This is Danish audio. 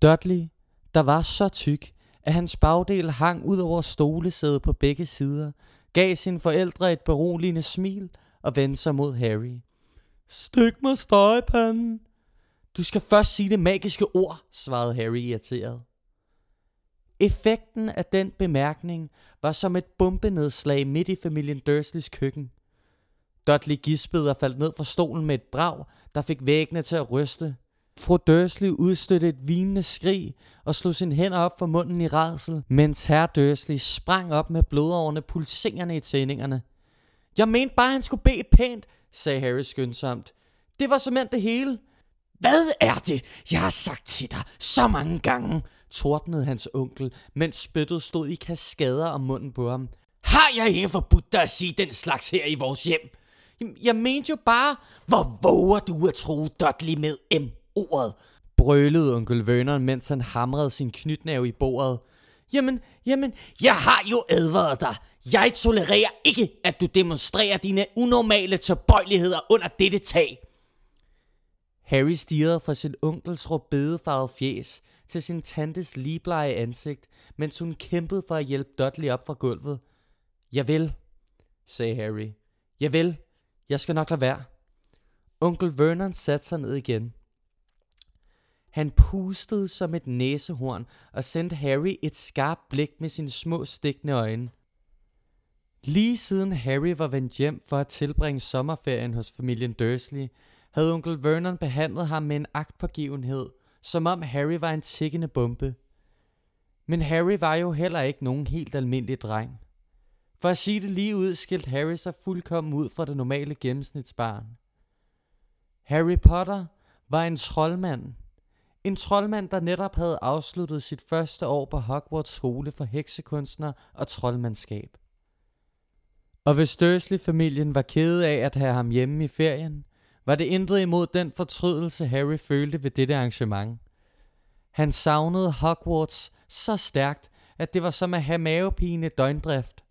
Dudley, der var så tyk, at hans bagdel hang ud over stolesædet på begge sider, gav sine forældre et beroligende smil og vendte sig mod Harry. Stik mig stegepanden. Du skal først sige det magiske ord, svarede Harry irriteret. Effekten af den bemærkning var som et bombenedslag midt i familien Dursleys køkken. Dudley gispede og faldt ned fra stolen med et brag, der fik væggene til at ryste. Fru Dursley udstødte et hvinende skrig og slog sine hænder op for munden i rædsel, mens herr Dursley sprang op med blodårene pulserende i tændingerne. Jeg mente bare, han skulle bede pænt, sagde Harry skyndsomt. Det var simpelthen det hele. Hvad er det, jeg har sagt til dig så mange gange, tordnede hans onkel, mens spyttet stod i kaskader om munden på ham. Har jeg ikke forbudt dig at sige den slags her i vores hjem? Jeg mente jo bare, hvor våger du at tro Dudley med M-ordet? Brølede onkel Vernon, mens han hamrede sin knytnæve i bordet. Jamen, jeg har jo advaret dig. Jeg tolererer ikke, at du demonstrerer dine unormale tilbøjeligheder under dette tag. Harry stirrede fra sin onkels rødbedefarvede fjes til sin tantes ligblege ansigt, mens hun kæmpede for at hjælpe Dudley op fra gulvet. Jeg vil, sagde Harry. Jeg vil. Jeg skal nok lade være. Onkel Vernon satte sig ned igen. Han pustede som et næsehorn og sendte Harry et skarpt blik med sine små stikkende øjne. Lige siden Harry var vendt hjem for at tilbringe sommerferien hos familien Dursley, havde onkel Vernon behandlet ham med en agtpågivenhed, som om Harry var en tikkende bombe. Men Harry var jo heller ikke nogen helt almindelig dreng. For at sige det lige ud, skilte Harry sig fuldkommen ud fra det normale gennemsnitsbarn. Harry Potter var en troldmand. En troldmand, der netop havde afsluttet sit første år på Hogwarts skole for heksekunstner og troldmandskab. Og hvis Dursley-familien var kede af at have ham hjemme i ferien, var det intet imod den fortrydelse, Harry følte ved dette arrangement. Han savnede Hogwarts så stærkt, at det var som at have mavepine døgndrift.